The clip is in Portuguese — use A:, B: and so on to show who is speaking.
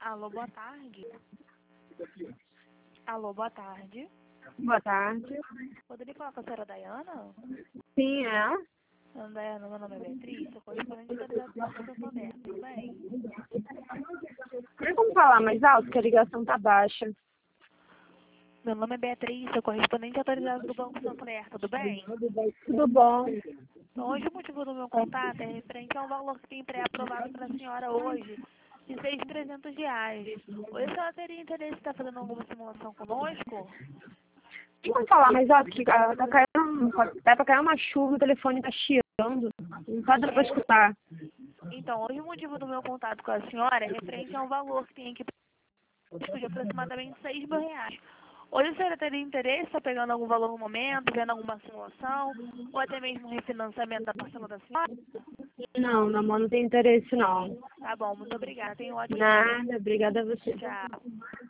A: Alô, boa tarde. Alô, boa tarde.
B: Boa tarde.
A: Poderia falar com a senhora Dayana?
B: Sim, é?
A: Dona Dayana, meu nome é Beatriz, sou correspondente atualizado do Banco Santander, tudo bem?
B: Tem como falar mais alto, que a ligação tá baixa.
A: Meu nome é Beatriz, sou correspondente atualizado do Banco Santander, tudo bem?
B: Tudo bom?
A: Então, hoje o motivo do meu contato é referente ao valor que tem pré-aprovado para a senhora hoje, de R$ 6.300. Hoje a senhora teria interesse em estar fazendo alguma simulação conosco?
B: Tem como falar mais alto, que tá caindo, tá pra cair uma chuva, o telefone tá chiando. Não tá dando pra escutar.
A: Então, hoje o motivo do meu contato com a senhora é referente ao valor que tem aqui de aproximadamente R$ 6.000. Hoje a senhora teria interesse em estar pegando algum valor no momento, vendo alguma simulação, ou até mesmo um refinanciamento da parcela da senhora?
B: Não, meu amor, não tem interesse não.
A: Tá bom, muito obrigada. Tenha um ótimo dia.
B: Nada, obrigada a você.
A: Tchau.